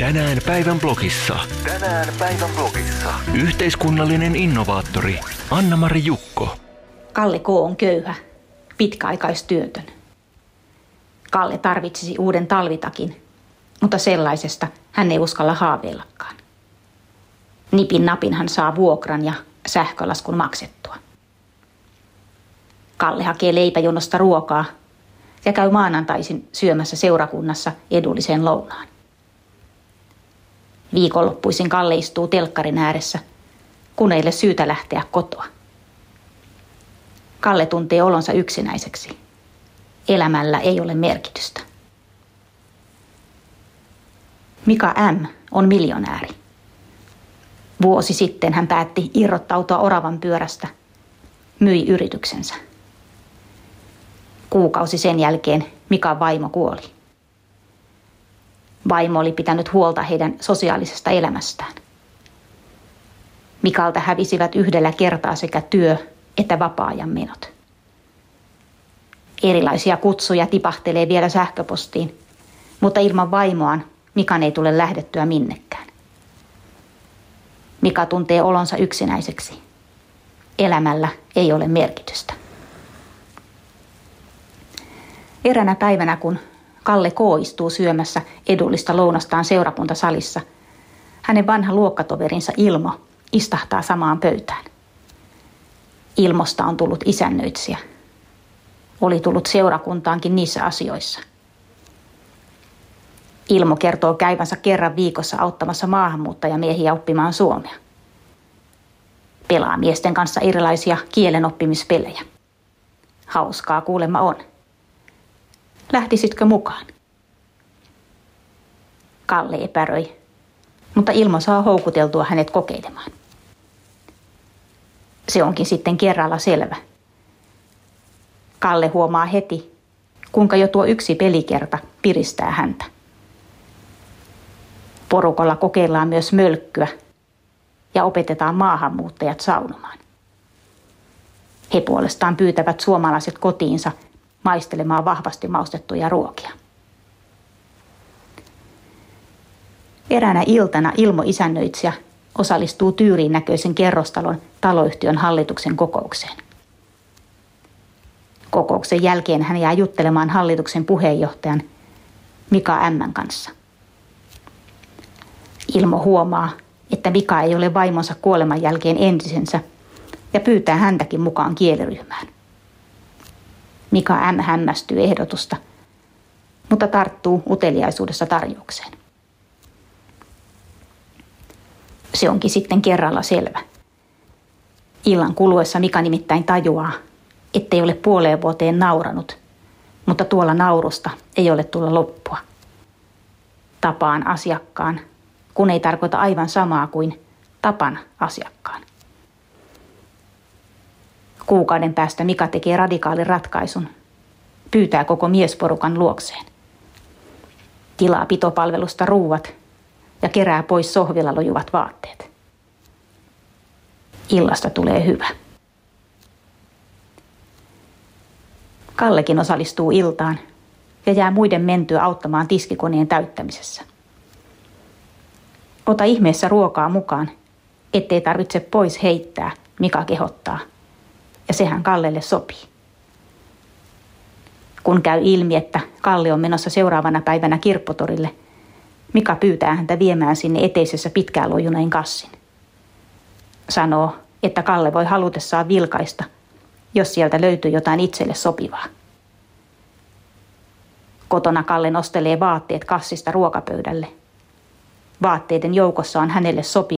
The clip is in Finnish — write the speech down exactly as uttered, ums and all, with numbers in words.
Tänään päivän blogissa. Tänään päivän blogissa. Yhteiskunnallinen innovaattori Anna-Mari Jukko. Kalle K. on köyhä, pitkäaikaistyötön. Kalle tarvitsisi uuden talvitakin, mutta sellaisesta hän ei uskalla haaveillakaan. Nipin napin hän saa vuokran ja sähkölaskun maksettua. Kalle hakee leipäjonosta ruokaa ja käy maanantaisin syömässä seurakunnassa edullisen lounaan. Viikonloppuisin Kalle istuu telkkarin ääressä, kun ei ole syytä lähteä kotoa. Kalle tuntee olonsa yksinäiseksi. Elämällä ei ole merkitystä. Mika M. on miljonääri. Vuosi sitten hän päätti irrottautua oravan pyörästä, myi yrityksensä. Kuukausi sen jälkeen Mikan vaimo kuoli. Vaimo oli pitänyt huolta heidän sosiaalisesta elämästään. Mikalta hävisivät yhdellä kertaa sekä työ- että vapaa-ajan menot. Erilaisia kutsuja tipahtelee vielä sähköpostiin, mutta ilman vaimoaan Mikan ei tule lähdettyä minnekään. Mika tuntee olonsa yksinäiseksi. Elämällä ei ole merkitystä. Eränä päivänä, kun Kalle K. istuu syömässä edullista lounastaan seurakuntasalissa, hänen vanha luokkatoverinsa Ilmo istahtaa samaan pöytään. Ilmosta on tullut isännöitsijä. Oli tullut seurakuntaankin niissä asioissa. Ilmo kertoo käyvänsä kerran viikossa auttamassa maahanmuuttajamiehiä oppimaan suomea. Pelaa miesten kanssa erilaisia kielenopppimispelejä. Hauskaa kuulemma on. Lähtisitkö mukaan? Kalle epäröi, mutta Ilmo saa houkuteltua hänet kokeilemaan. Se onkin sitten kerralla selvä. Kalle huomaa heti, kuinka jo tuo yksi pelikerta piristää häntä. Porukalla kokeillaan myös mölkkyä ja opetetaan maahanmuuttajat saunomaan. He puolestaan pyytävät suomalaiset kotiinsa maistelemaan vahvasti maustettuja ruokia. Eräänä iltana Ilmo isännöitsijä osallistuu tyyriin näköisen kerrostalon taloyhtiön hallituksen kokoukseen. Kokouksen jälkeen hän jää juttelemaan hallituksen puheenjohtajan Mika M. kanssa. Ilmo huomaa, että Mika ei ole vaimonsa kuoleman jälkeen entisensä ja pyytää häntäkin mukaan kieliryhmään. Mika M. hämmästyy ehdotusta, mutta tarttuu uteliaisuudessa tarjoukseen. Se onkin sitten kerralla selvä. Illan kuluessa Mika nimittäin tajuaa, ettei ole puoleen vuoteen nauranut, mutta tuolla naurusta ei ole tulla loppua. Tapaan asiakkaan, kun ei tarkoita aivan samaa kuin tapan asiakkaan. Kuukauden päästä Mika tekee radikaalin ratkaisun, pyytää koko miesporukan luokseen. Tilaa pitopalvelusta ruuat ja kerää pois sohvilla lojuvat vaatteet. Illasta tulee hyvä. Kallekin osallistuu iltaan ja jää muiden mentyä auttamaan tiskikoneen täyttämisessä. Ota ihmeessä ruokaa mukaan, ettei tarvitse pois heittää, Mika kehottaa. Ja sehän Kallelle sopii. Kun käy ilmi, että Kalle on menossa seuraavana päivänä kirpputorille, Mika pyytää häntä viemään sinne eteisessä pitkään lojuneen kassin. Sanoo, että Kalle voi halutessaan vilkaista, jos sieltä löytyy jotain itselle sopivaa. Kotona Kalle nostelee vaatteet kassista ruokapöydälle. Vaatteiden joukossa on hänelle sopiva